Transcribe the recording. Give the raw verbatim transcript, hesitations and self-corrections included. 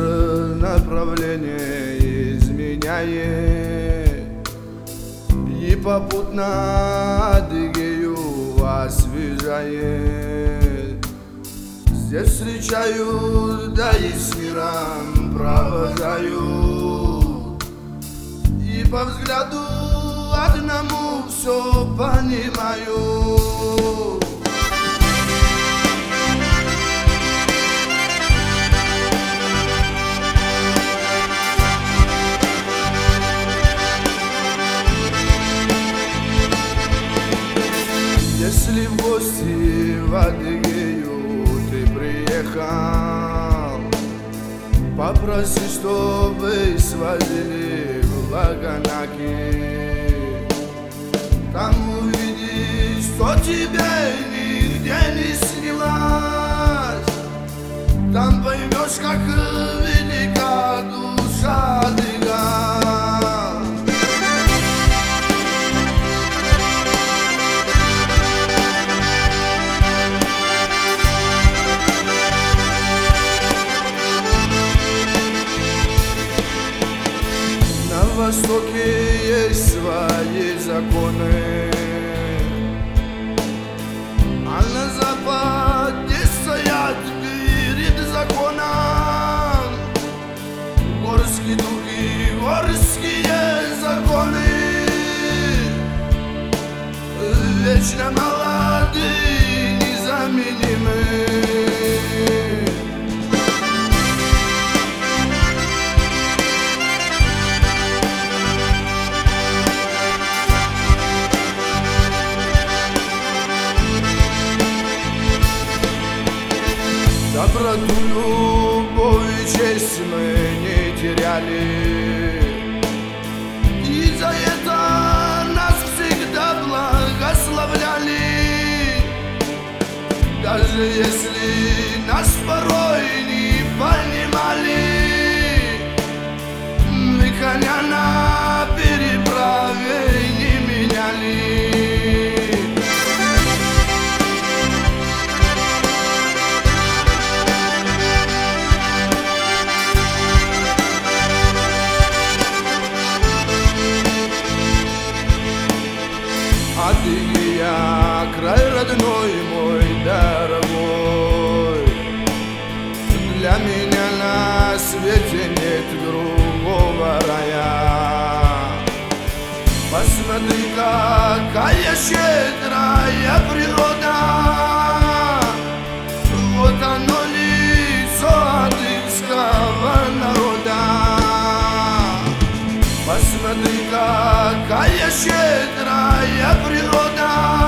Ветер направление изменяет, и попутно Адыгею освежает. Здесь встречают, да и с миром провожают, и по взгляду одному все понимаю. Если в гости в Адыгею ты приехал, попроси, чтобы свозили в Лаганаки. Там увидишь, что тебе нигде не снилось. Там поймешь, как велика душа адыга. На востоке есть свои законы, а на западе стоят перед законом горские духи, горские законы, вечно молодые, незаменимые. Доброту, любовь и честь мы не теряли, и за это нас всегда благословляли. Даже если нас порой не понимали, мы коня на переправе не меняли. Адыгея, край родной мой дорогой, для меня на свете нет другого рая. Посмотри, какая щедрая природа, вот оно лицо адыгского народа. Посмотри, какая щедрая природа.